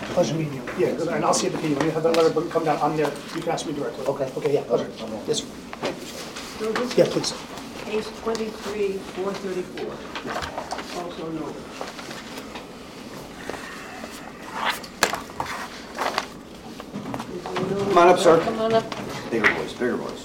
Pleasure meeting you. Yeah, and I'll see you at the meeting. When you have that letter come down, I'm there. You can ask me directly. Okay. Okay, yeah, pleasure. Yes, sir. So this Yeah, is please. case 23-434, also noted. Come on up, sir. Come on up. Bigger voice, bigger voice.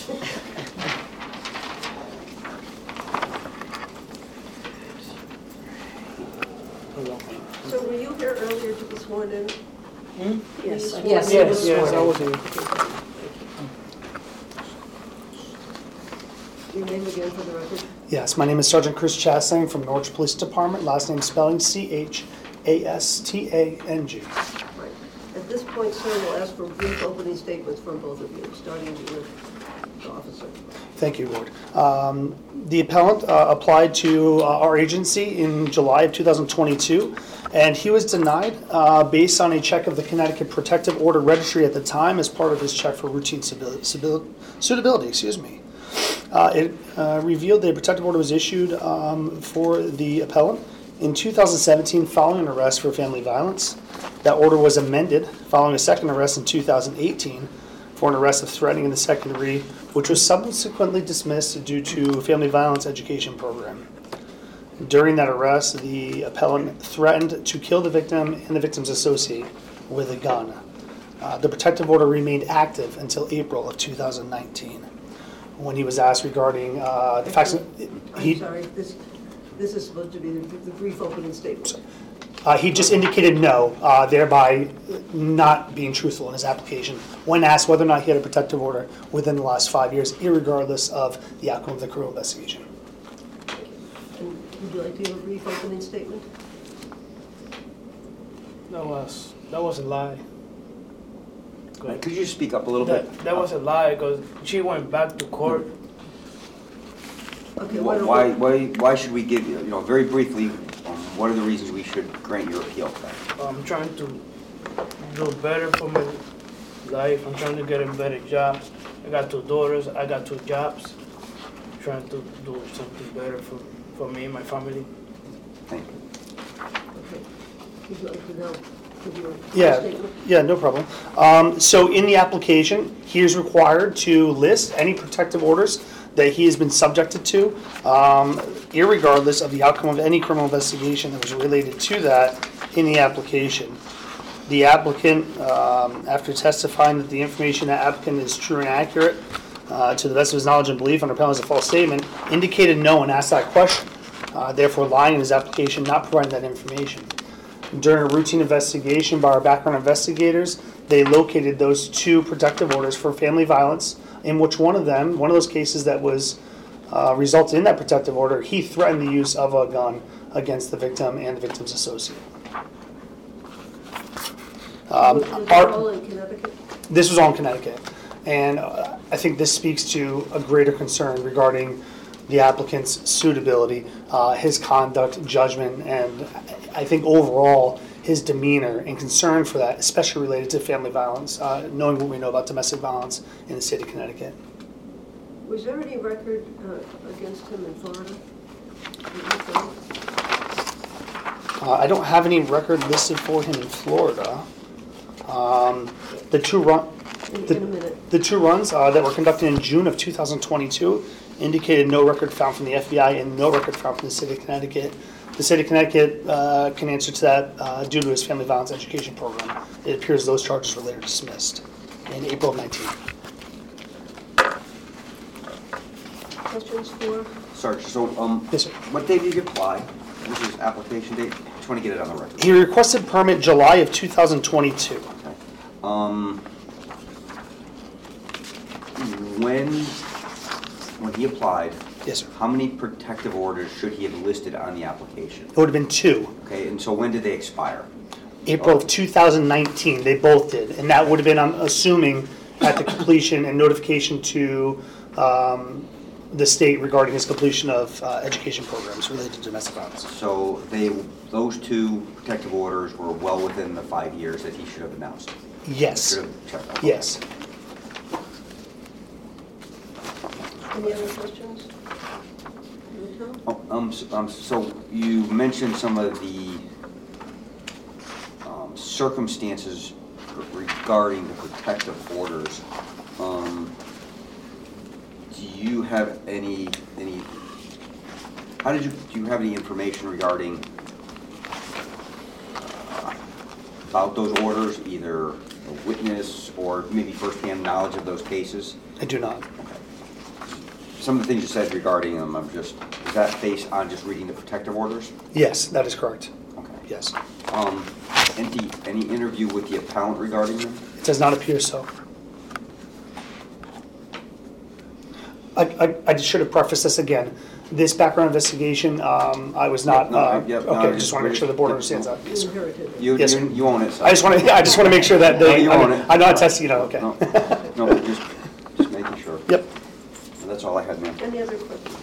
So were you here earlier to be sworn in? Yes, Were you yes, sworn in? Yes, I was here. Your name again for the record? Yes, my name is Sergeant Chris Chastang from Norwich Police Department. Last name spelling Chastang. Right. At this point, sir, we'll ask for brief opening statements from both of you, starting with the officer. Thank you, Ward. The appellant applied to our agency in July of 2022, and he was denied based on a check of the Connecticut Protective Order Registry at the time as part of his check for routine suitability. It revealed that a protective order was issued for the appellant in 2017 following an arrest for family violence. That order was amended following a second arrest in 2018 for an arrest of threatening in the second degree, which was subsequently dismissed due to a family violence education program. During that arrest, the appellant threatened to kill the victim and the victim's associate with a gun. The protective order remained active until April of 2019. When he was asked regarding the facts, I'm sorry, this is supposed to be the brief opening statement. He just indicated no, thereby not being truthful in his application when asked whether or not he had a protective order within the last 5 years, irregardless of the outcome of the criminal investigation. And would you like to give a brief opening statement? That was a lie. Could you speak up a little bit? That was a lie because she went back to court. Okay, Why should we give you, very briefly, what are the reasons we should grant your appeal today? I'm trying to do better for my life. I'm trying to get a better job. I got 2 daughters. I got 2 jobs. I'm trying to do something better for me and my family. Thank you. Okay. Would you like to now give your statement? Yeah, no problem. So in the application, he is required to list any protective orders that he has been subjected to, irregardless of the outcome of any criminal investigation that was related to that in the application. The applicant, after testifying that the information that applicant is true and accurate, to the best of his knowledge and belief under penalty of a false statement, indicated no when asked that question, therefore lying in his application, not providing that information. During a routine investigation by our background investigators, they located those 2 protective orders for family violence, in which one of those cases that was resulted in that protective order, he threatened the use of a gun against the victim and the victim's associate. Was it all in Connecticut? This was all in Connecticut, and I think this speaks to a greater concern regarding the applicant's suitability, his conduct, judgment, and I think overall his demeanor and concern for that, especially related to family violence, knowing what we know about domestic violence in the state of Connecticut. Was there any record against him in Florida? I don't have any record listed for him in Florida. The 2 runs that were conducted in June of 2022 indicated no record found from the FBI and no record found from the state of Connecticut. The state of Connecticut can answer to that due to his family violence education program. It appears those charges were later dismissed in April of 19. Questions for? Sergeant, so Yes, sir. what date did you apply? What was his application date? Just want to get it on the record. He requested permit July of 2022. Okay. When he applied, Yes, sir. how many protective orders should he have listed on the application? It would have been 2. Okay, and so when did they expire? April of 2019, they both did. And that would have been, I'm assuming, at the completion and notification to the state regarding his completion of education programs related to domestic violence. So those 2 protective orders were well within the 5 years that he should have announced? Yes. Should have checked. Okay. Yes. Any other questions? So you mentioned some of the circumstances regarding the protective orders, do you have any, do you have any information regarding about those orders, either a witness or maybe firsthand knowledge of those cases? I do not. Okay. Some of the things you said regarding them, is that based on just reading the protective orders? Yes, that is correct. Okay. Yes. Any interview with the appellant regarding them? It does not appear so. I should have prefaced this again. This background investigation, I was not, okay, just want to make sure the board understands that. You inherited it. Yes, sir. You own it. So. I just want to make sure that they, You own it. I'm not testing, okay. No, but just making sure. Yep. That's all I had, ma'am. Any other questions?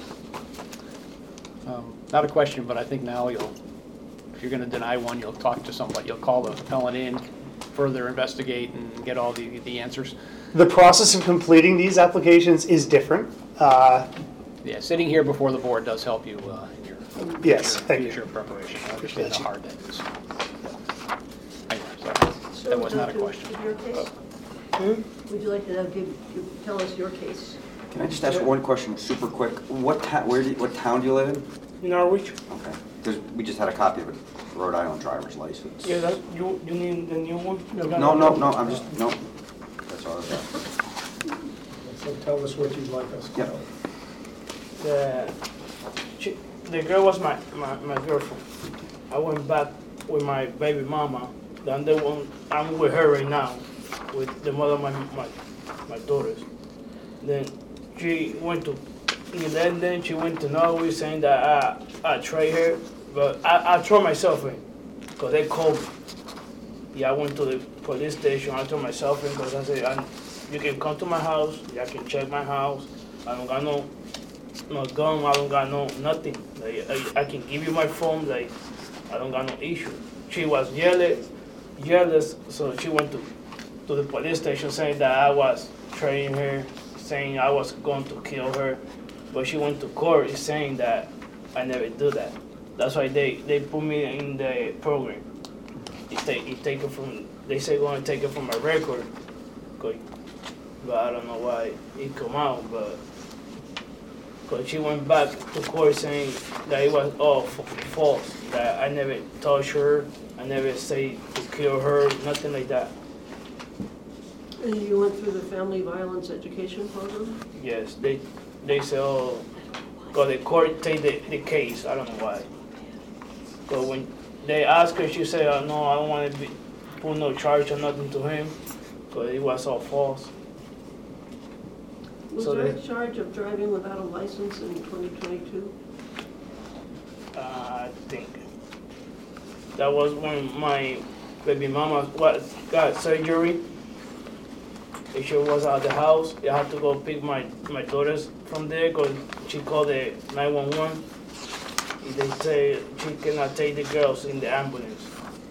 Not a question, but I think now if you're going to deny one, you'll talk to somebody, you'll call the appellant in, further investigate and get all the answers. The process of completing these applications is different. Yeah, sitting here before the board does help you in your Yes, thank you. future preparation. I Appreciate understand you. how hard that is. Anyway, so that was not a question. Your case? Would you like to tell us your case? Can I just ask one question, super quick? What town do you live in? Norwich. Okay, because we just had a copy of a Rhode Island driver's license. Yeah, that, you need the new one? No, I'm just, no. That's all I've got. So tell us what you'd like us to Yep. know. The girl was my girlfriend. I went back with my baby mama. Then the one I'm with her right now, with the mother of my daughters. Then she went to, and then she went to Norway saying that I trade her, but I throw myself in, cause they called me. Yeah, I went to the police station. I threw myself in because I said, you can come to my house. You can check my house. I don't got no gun. I don't got nothing. Like, I can give you my phone. Like, I don't got no issue. She was jealous, so she went to the police station saying that I was trading her, saying I was going to kill her. But she went to court saying that I never do that. That's why they put me in the program. Take it from. They say going to take it from my record, but I don't know why it come out. But she went back to court saying that it was all false. That I never touched her. I never say to kill her. Nothing like that. And you went through the family violence education program? Yes, they say, oh, because the court take the case. I don't know why. But when they asked her, she said, oh, no, I don't want to put no charge or nothing to him, because it was all false. Was So there a they- charge of driving without a license in 2022? I think that was when my baby mama got surgery. And she was at the house. I had to go pick my daughters from there because she called the 911. They say she cannot take the girls in the ambulance.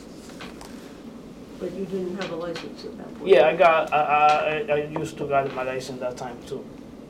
But you didn't have a license at that point? Yeah, I used to got my license that time too.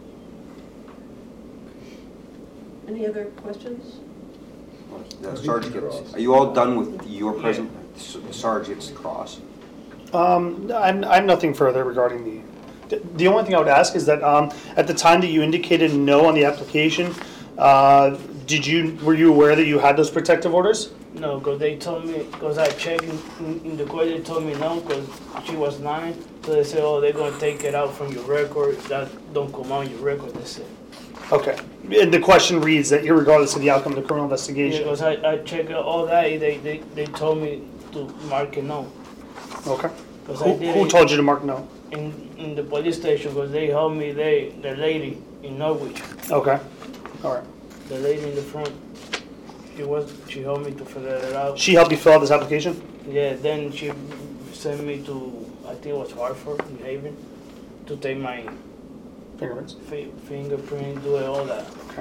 Any other questions? Sergeant gets, are you all done with your present? The Sarge gets the cross. I'm nothing further regarding the only thing I would ask is that at the time that you indicated no on the application, were you aware that you had those protective orders? No, because they told me, because I checked in the court, they told me no, because she was 9. So they said, oh, they're going to take it out from your record. That don't come out your record, they said. Okay. And the question reads that irregardless of the outcome of the criminal Yeah, investigation. because I checked all that, they told me to mark it no. Okay. 'Cause I did Who it told you to mark no? in the police station, because they helped me, the lady in Norwich, Okay. All right. the lady in the front, she helped me to figure it out. She helped you fill out this application? Yeah, then she sent me to, I think it was Hartford, New Haven, to take my Fingerprints? fingerprint, do all that. Okay.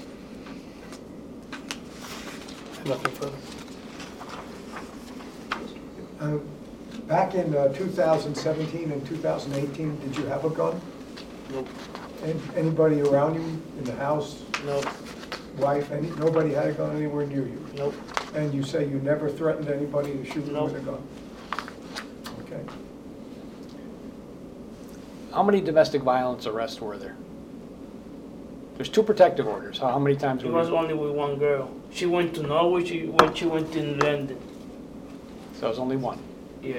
Nothing further. Back in 2017 and 2018, did you have a gun? Nope. Anybody around you in the house, Nope, wife, nobody had a gun anywhere near you? nope, And you say you never threatened anybody to shoot you Nope. with a gun? Okay. How many domestic violence arrests were there? There's 2 protective orders. How many times It were was you? only with one girl. She went to Norwich, she went to London. So it was only 1. Yeah.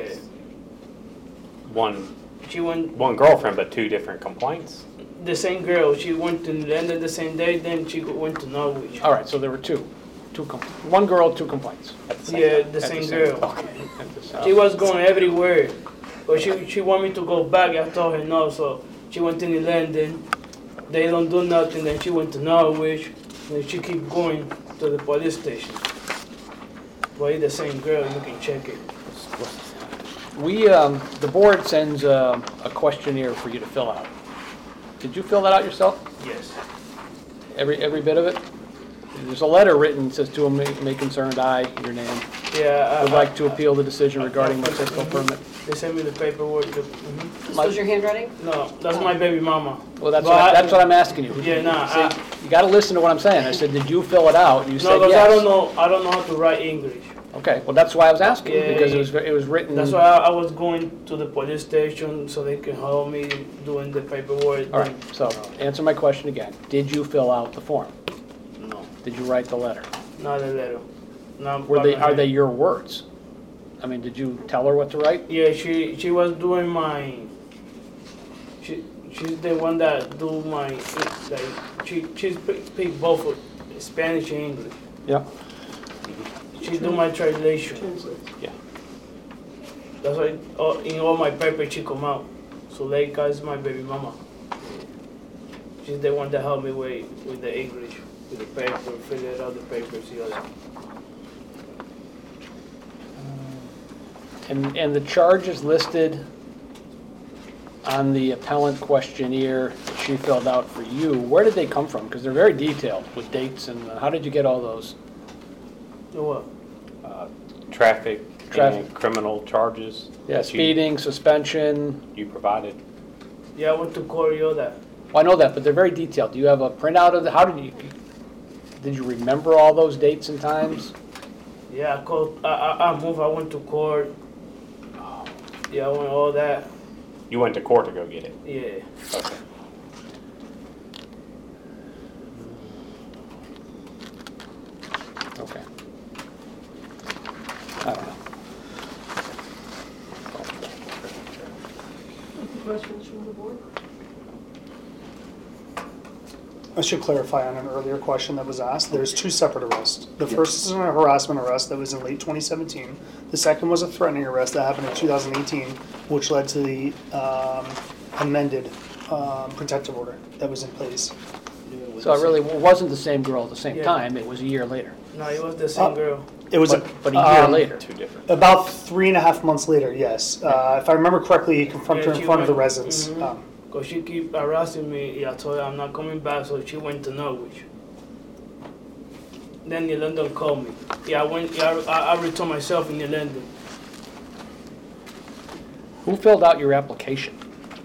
One She went, girlfriend, but 2 different complaints. the same girl, she went to London the same day, then she went to Norwich. All right, so there were 2. 1 girl, 2 complaints. At the same Yeah, time. the At same the girl. Okay. At the same- She was going everywhere, but she wanted me to go back. I told her no, so she went to London. They don't do nothing. Then she went to Norwich. Then she keep going to the police station. But it's the same girl. You can check it. We, the board sends a questionnaire for you to fill out. Did you fill that out yourself? Yes. Every bit of it? There's a letter written, that says to whom may concerned, I, your name, Yeah. would like to appeal the decision regarding my fiscal permit. They sent me the paperwork. This was your handwriting? No, that's my baby mama. Well, that's But that's what I'm asking you. Yeah, nah, See, you gotta listen to what I'm saying. I said, did you fill it out? And you No, said because yes. I don't know how to write English. Okay, well, that's why I was asking, Yeah, because yeah. it was written. That's why I was going to the police station so they can help me doing the paperwork. All right, so answer my question again. Did you fill out the form? No, Did you write the letter? not a letter. Not Are by my they hand. your words? I mean, did you tell her what to write? Yeah, she was doing my. She's the one that do my like she's speak both of Spanish and English. Yep. She do my translation. Translate. That's why in all my papers she come out. Zuleika is my baby mama. She's the one that helped me with the English, with the paper, fill out the papers, the other. And the charges listed on the appellant questionnaire that she filled out for you, where did they come from? Because they're very detailed with dates, and how did you get all those? The what? Traffic Traffic. and criminal charges. Yeah, that speeding, suspension. You provided. Yeah, I went to court, all that. Well, I know that, but they're very detailed. Do you have a printout of the, how did you remember all those dates and times? Yeah, I moved, I went to court. Yeah, I went all that. You went to court to go get it. Yeah. Okay. Okay. I don't know. Any questions from the board? I should clarify on an earlier question that was asked. There's 2 separate arrests. The first is a harassment arrest that was in late 2017. The second was a threatening arrest that happened in 2018, which led to the amended protective order that was in place. So it really wasn't the same girl at the same Yeah. time, it was a year later. No, it was the same girl. It was But a year later. Two different. About 3.5 months later, yes. If I remember correctly, he confronted her Yeah, in she front of the went- residents. mhm. Because she keep harassing me. Yeah, I told her I'm not coming back, so she went to Norwich. Then the London called me. Yeah, I went. Yeah, I returned myself in the London. Who filled out your application?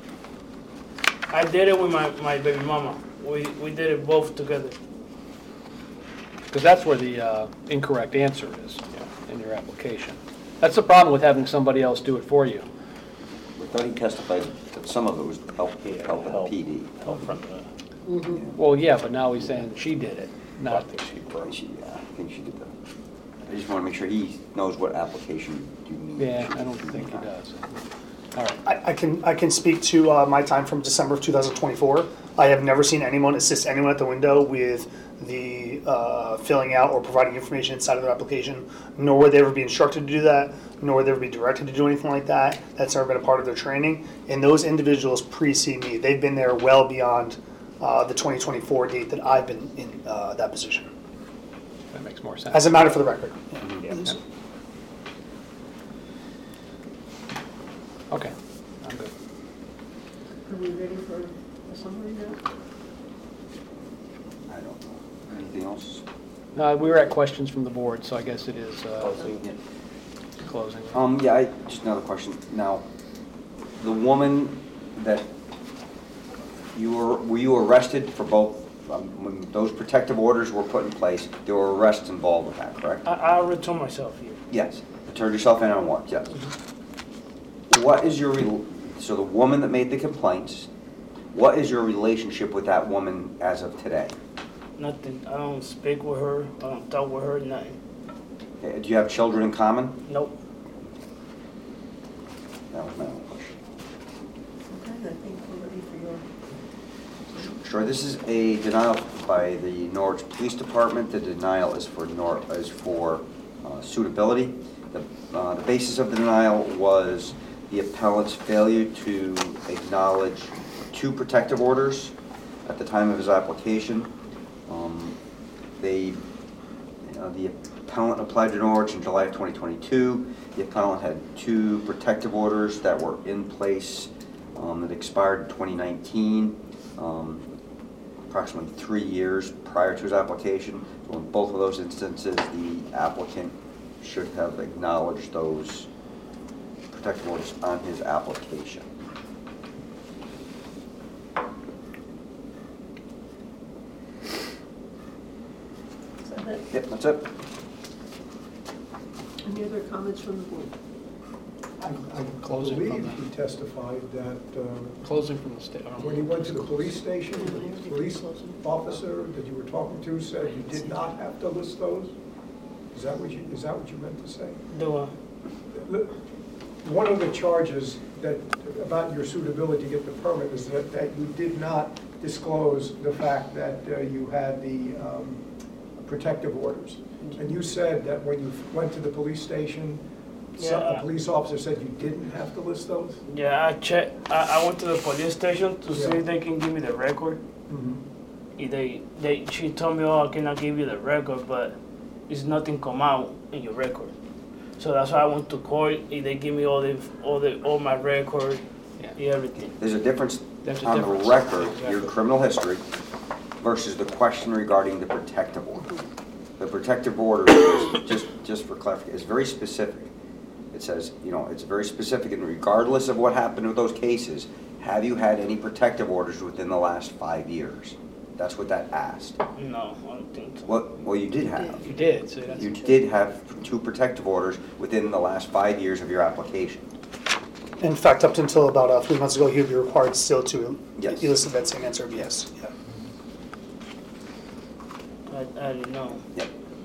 I did it with my baby mama. We did it both together. Because that's where the incorrect answer is in your application. That's the problem with having somebody else do it for you. I thought he testified that some of it was help Help. PD. Help from the, Well, yeah, but now he's saying she did it, not. I think she did that. I just want to make sure he knows what application you mean. Yeah, I don't think he does. All right. I can speak to my time from December of 2024. I have never seen anyone assist anyone at the window with the filling out or providing information inside of their application, nor would they ever be instructed to do that, nor would they ever be directed to do anything like that. That's never been a part of their training. And those individuals precede me. They've been there well beyond the 2024 date that I've been in that position. That makes more sense. As a matter for the record. yeah. Okay, I'm good. Are we ready for a summary now? I don't know. Anything else? We were at questions from the board, so I guess it is Yeah. closing. Yeah, just another question. Now, the woman that were you arrested for both, when those protective orders were put in place, there were arrests involved with that, correct? I returned myself here. Yes. Turned yourself in on what? Yes. what is your, so the woman that made the complaints, what is your relationship with that woman as of today? Nothing. I don't speak with her. I don't talk with her. Nothing. Okay, do you have children in common? Nope. That was my only question. Okay, I think we're ready for your, Sure, this is a denial by the Norwich Police Department. The denial is for suitability. The basis of the denial was the appellant's failure to acknowledge 2 protective orders at the time of his application. The appellant applied to Norwich in July of 2022. The appellant had 2 protective orders that were in place that expired in 2019, approximately 3 years prior to his application. So in both of those instances, the applicant should have acknowledged those protective orders on his application. is that it? Yep, that's it. Any other comments from the board? I Closing from believe the- he testified that Closing from the state. when he went to the police station, the police officer that you were talking to said you did not have to list those? Is that what you meant to say? Do One of the charges about your suitability to get the permit is that you did not disclose the fact that you had the protective orders. And you said that when you went to the police station, Yeah. a police officer said you didn't have to list those? Yeah, I checked. I went to the police station to see Yeah. if they can give me the record. Mhm. If she told me, oh, I cannot give you the record, but it's nothing come out in your record. So that's why I went to court. They give me all my record, everything. There's a difference There's a on difference. the record, your Exactly. criminal history, versus the question regarding the protective order. The protective order is, just for clarification, is very specific. It says, it's very specific, and regardless of what happened with those cases, have you had any protective orders within the last 5 years? That's what that asked. No, I don't think so. Well, you did have. You did, so that's. You did have 2 protective orders within the last 5 years of your application. In fact, up until about 3 months ago, he would be required still to Yes. elicit that same answer of yes. Yeah. I didn't know. Yep.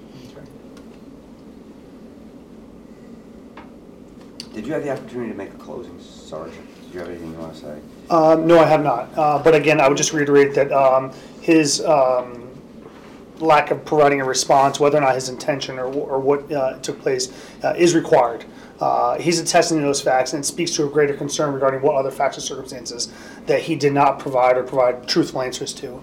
Did you have the opportunity to make a closing, Sergeant? Did you have anything you want to say? No, I have not. But again, I would just reiterate that his lack of providing a response, whether or not his intention or what took place, is required. He's attesting to those facts and speaks to a greater concern regarding what other facts or circumstances that he did not provide or provide truthful answers to.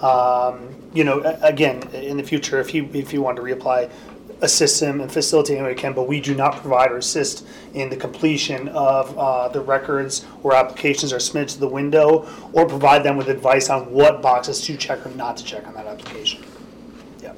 Again, in the future, if he wanted to reapply, assist him and facilitate him where he can, but we do not provide or assist in the completion of the records or applications are submitted to the window, or provide them with advice on what boxes to check or not to check on that application. Yeah.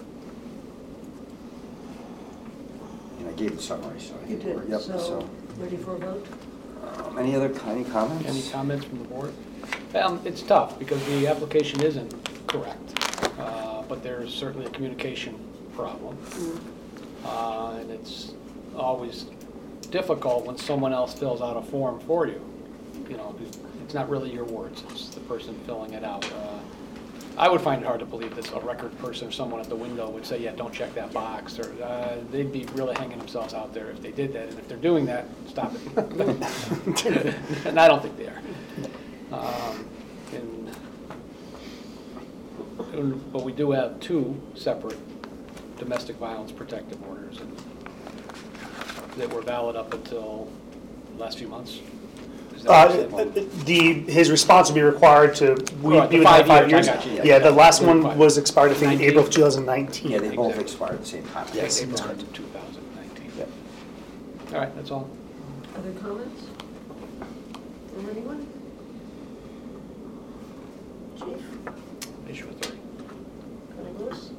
And I gave the summary, so I You think we're, did, yep, so, ready for a vote? any comments? Any comments from the board? It's tough because the application isn't correct, but there's certainly a communication problem. And it's always difficult when someone else fills out a form for you. It's not really your words, it's the person filling it out. I would find it hard to believe that a record person or someone at the window would say, yeah, don't check that box, or they'd be really hanging themselves out there if they did that. And if they're doing that, stop it. And I don't think they are. But we do have 2 separate domestic violence protective orders that were valid up until the last few months. Is that what you said? His response would be required to Right, be the within 5 5 years, years. I got you. Yeah, the last Within one 5. was expired, I think, in 19. April of 2019. Yeah, they both Exactly. expired at the same time. Yes. April 2019. Yep. All right, that's all. Other comments from anyone? Chief, Issue authority. Colonel Lewis,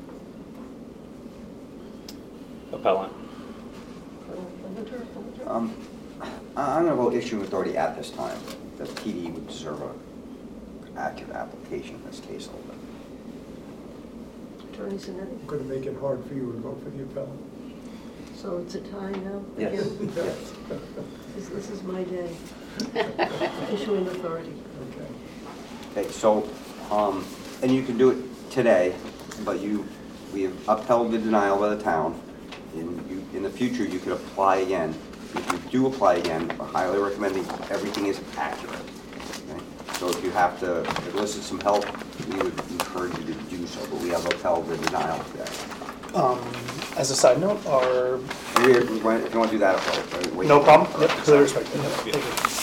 Appellant. Colonel Hunter? I'm going to vote issue authority at this time. The PD would deserve an accurate application in this case a little bit. Attorney Zanetti? I'm going to make it hard for you to vote for the appellant. So it's a tie now? Yes. Again? Yes. This is my day. Issuing authority. Okay, so, and you can do it today, but we have upheld the denial by the town. In the future, you could apply again. If you do apply again, we're highly recommending everything is accurate. Okay? So if you have to elicit some help, we would encourage you to do so, but we have upheld the denial today. As a side note, our, If you want to do that, I'll wait. no problem, yep, clearly respected. Yep, thank you.